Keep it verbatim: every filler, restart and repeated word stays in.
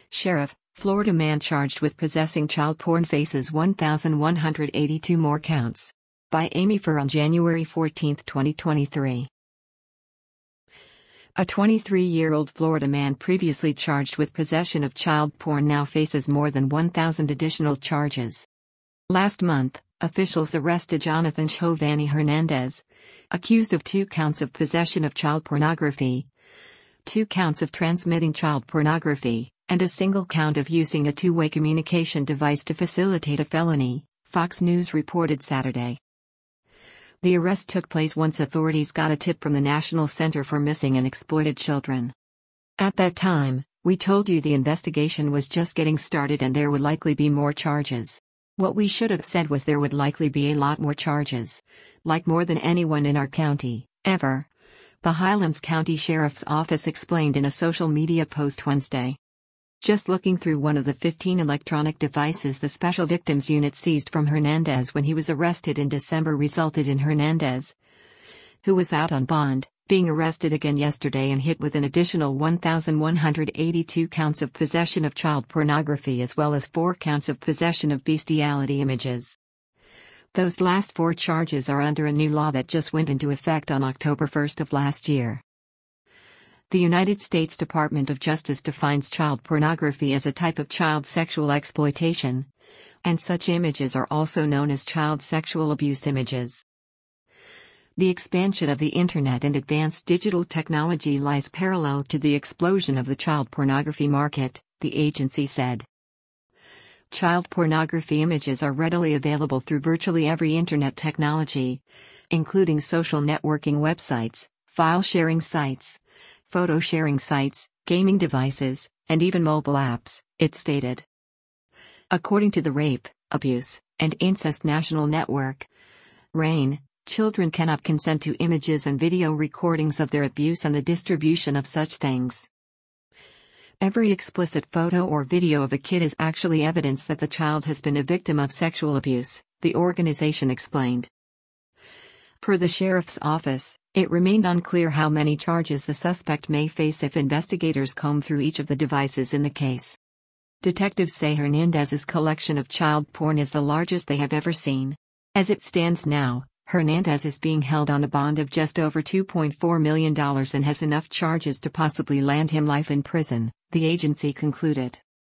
Sheriff, Florida man charged with possessing child porn faces one thousand one hundred eighty-two more counts. By Amy Furr on January fourteenth, twenty twenty-three. A twenty-three-year-old Florida man previously charged with possession of child porn now faces more than one thousand additional charges. Last month, officials arrested Jonathan Giovanni Hernandez, accused of two counts of possession of child pornography, two counts of transmitting child pornography, and a single count of using a two-way communication device to facilitate a felony, Fox News reported Saturday. The arrest took place once authorities got a tip from the National Center for Missing and Exploited Children. At that time, we told you the investigation was just getting started and there would likely be more charges. What we should have said was there would likely be a lot more charges. Like more than anyone in our county, ever. The Highlands County Sheriff's Office explained in a social media post Wednesday. Just looking through one of the fifteen electronic devices the Special Victims Unit seized from Hernandez when he was arrested in December resulted in Hernandez, who was out on bond, being arrested again yesterday and hit with an additional one thousand one hundred eighty-two counts of possession of child pornography as well as four counts of possession of bestiality images. Those last four charges are under a new law that just went into effect on October first of last year. The United States Department of Justice defines child pornography as a type of child sexual exploitation, and such images are also known as child sexual abuse images. The expansion of the Internet and advanced digital technology lies parallel to the explosion of the child pornography market, the agency said. Child pornography images are readily available through virtually every Internet technology, including social networking websites, file sharing sites, photo sharing sites, gaming devices, and even mobile apps, it stated. According to the Rape, Abuse, and Incest National Network, RAINN, children cannot consent to images and video recordings of their abuse and the distribution of such things. Every explicit photo or video of a kid is actually evidence that the child has been a victim of sexual abuse, the organization explained. Per the sheriff's office, it remained unclear how many charges the suspect may face if investigators comb through each of the devices in the case. Detectives say Hernandez's collection of child porn is the largest they have ever seen. As it stands now, Hernandez is being held on a bond of just over two point four million dollars and has enough charges to possibly land him life in prison, the agency concluded.